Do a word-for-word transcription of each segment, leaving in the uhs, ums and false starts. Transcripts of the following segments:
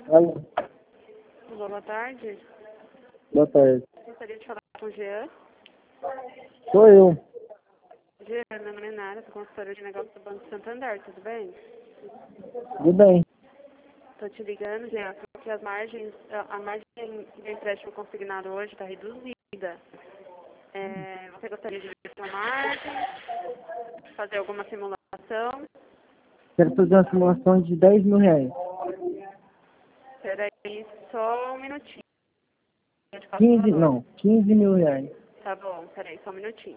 Alô, Olá, boa tarde. boa tarde. Gostaria de falar com o Jean. Sou eu. Jean, meu nome é Nara, sou consultora de negócios do Banco Santander, tudo bem? Tudo bem. Estou te ligando, Jean, porque as margens, a a margem do empréstimo consignado hoje está reduzida. É, você gostaria de ver sua margem, fazer alguma simulação? Quero fazer uma simulação de dez mil reais. Espera aí só um minutinho. Eu te passo o quinze, valor. não, quinze mil reais. Tá bom, espera aí só um minutinho.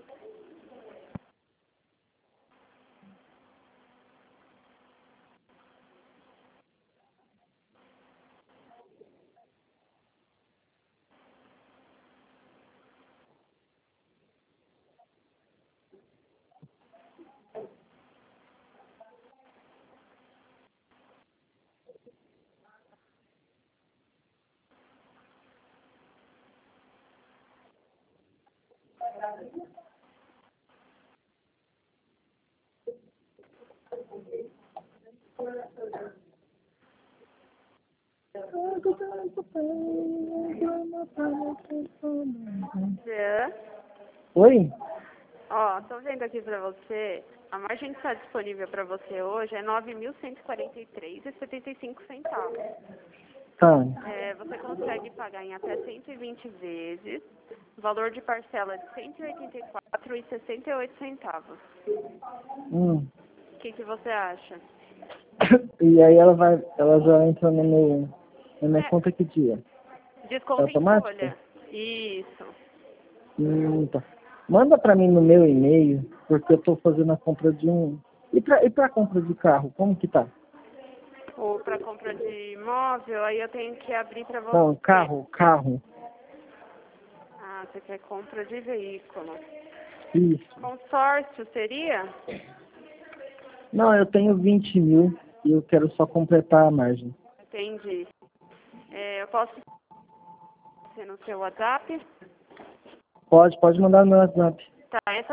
Jean? Oi? Ó, tô vendo aqui pra você, a margem que está disponível para você hoje é nove mil cento e quarenta e três reais e setenta e cinco centavos. Tá. É, você consegue pagar em até cento e vinte vezes, valor de parcela de cento e oitenta e quatro reais e sessenta e oito centavos. Hum. O que, que você acha? E aí ela vai, ela já entra no meu, na minha É, conta que dia? É desconto em automática? folha. Isso. Hum, tá. Manda pra mim no meu e-mail, porque eu tô fazendo a compra de um... E pra, e pra compra de carro, como que tá? Ou para compra de imóvel, aí eu tenho que abrir para Não, você. carro, carro. Ah, você quer compra de veículo. Isso. Consórcio seria? Não, eu tenho vinte mil e eu quero só completar a margem. Entendi. É, eu posso ser no seu WhatsApp? Pode, pode mandar no meu WhatsApp. Tá, essa...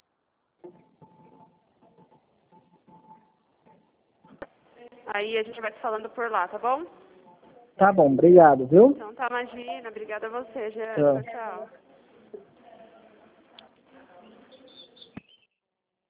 Aí a gente vai te falando por lá, tá bom? Tá bom, obrigado, viu? Então tá, imagina. Obrigada a você, Jean. Tchau. Tchau, tchau.